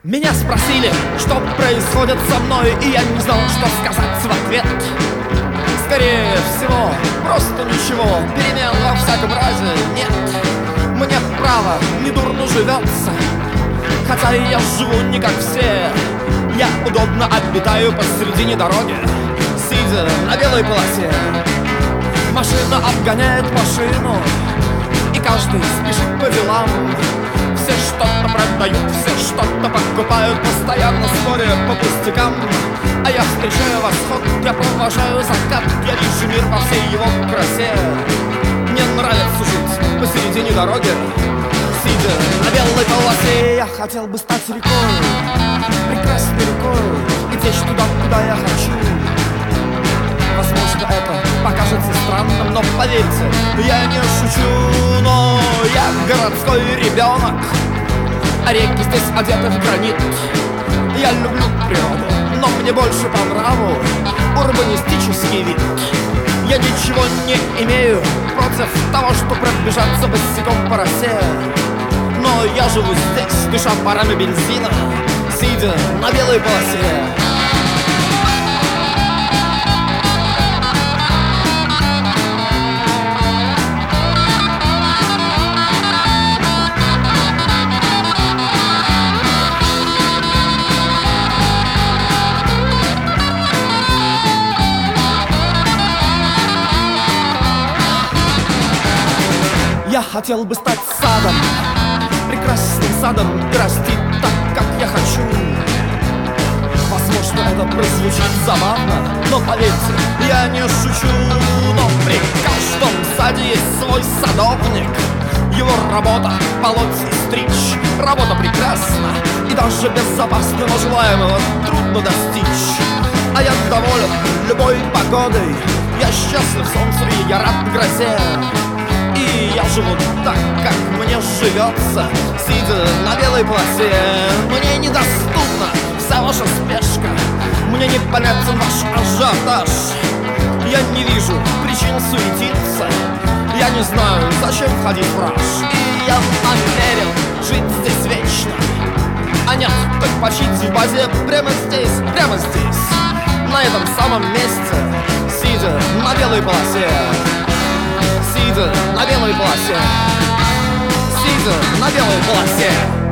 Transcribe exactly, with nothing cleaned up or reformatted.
Меня спросили, что происходит со мной, и я не знал, что сказать в ответ. Скорее всего, просто ничего, перемен во всяком разе нет. Мне право недурно живется, хотя и я живу не как все. Я удобно обитаю посередине дороги, сидя на белой полосе. Машина обгоняет машину, и каждый спешит по делам. Все что-то продают, все что-то покупают, постоянно споря по пустякам. А я встречаю восход, я провожаю закат, я вижу мир во всей его красе. Мне нравится жить посередине дороги, сидя на белой полосе. Я хотел бы стать рекой, прекрасной рекой, и течь туда, куда я хочу. Возможно, это покажется странным, но поверьте, я не шучу. Но я городской ребенок, а реки здесь одеты в гранит. Я люблю природу, но мне больше по нраву урбанистический вид. Я ничего не имею против того, что пробежаться босиком по росе, но я живу здесь, дыша парами бензина, сидя на белой полосе. Я хотел бы стать садом, прекрасным садом, и расти так, как я хочу. Возможно, это прозвучит забавно, но поверьте, я не шучу. Но при каждом саде есть свой садовник. Его работа — полоть и стричь. Работа прекрасна и даже безопасна, но желаемого трудно достичь. А я доволен любой погодой, я счастлив в солнце, и я рад грозе. И я живу так, как мне живется, сидя на белой полосе. Мне недоступна вся ваша спешка, мне непонятен ваш ажиотаж. Я не вижу причин суетиться, я не знаю, зачем входить в раж. И я намерен жить здесь вечно, а нет, так почить в базе прямо здесь, прямо здесь, на этом самом месте, сидя на белой полосе. Сидя на белой полосе, сидя на белой полосе.